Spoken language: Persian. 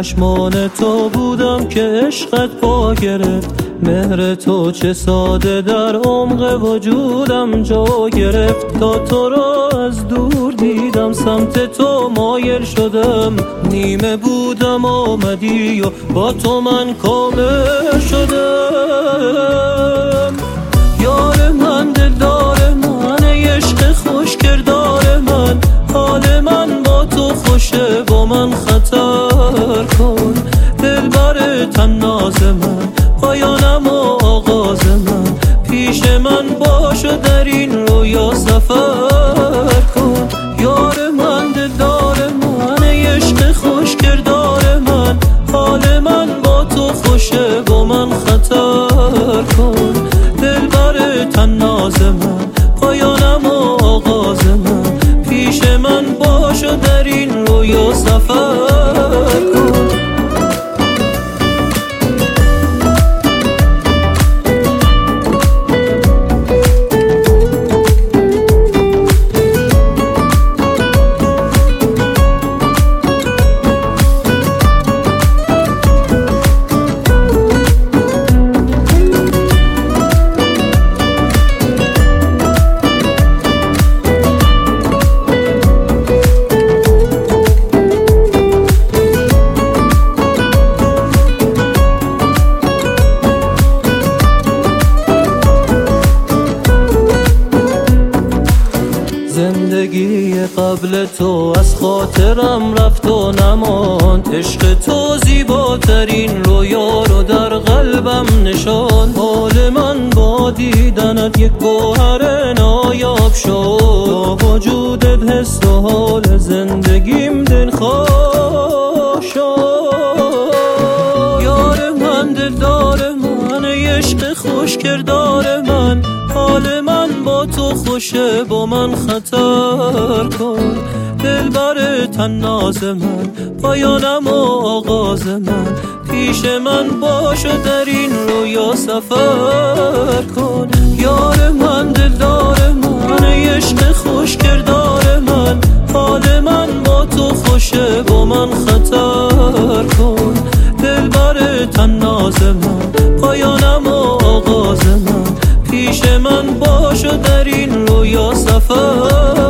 چشمان تو بودم که عشقت پا گرفت. مهر تو چه ساده در عمق وجودم جا گرفت. تا تو را از دور دیدم سمت تو مایل شدم. نیمه بودم آمدی و با تو من کامل شدم. یار من، دلدار من، عشق خوش کردار من. حال من با تو خوشه، با من خطر کن. دلبر طناز من، پایانم و آغاز من. پیش من باش و در این رویا سفر کن. یار من، دلدار من، عشق خوش کردار من. حال من با تو خوشه، با من خطر کن. دلبر طناز من، پایانم و آغاز من. پیش من باش و در این رویا سفر کن. زندگی قبل تو از خاطرم رفت و نماند. عشق تو زیباترین رویا رو در قلبم نشاند. حال من با دیدنت یک گوهر نایاب شد. با وجودت حس و حال زندگیم دلخواه شد. یار من، دلدار من، عشق خوش کردار من. حال من با تو خوشه، با من خطر کن. دلبر طناز من، پایانم و آغاز من. پیش من باش و در این رویا سفر کن. یار من، دلدار من، عشق خوش کردار من. حال من با تو خوشه، با من خطر کن. دلبر طناز من، پایانم و آغاز من. پیش من باش و در این رویا سفر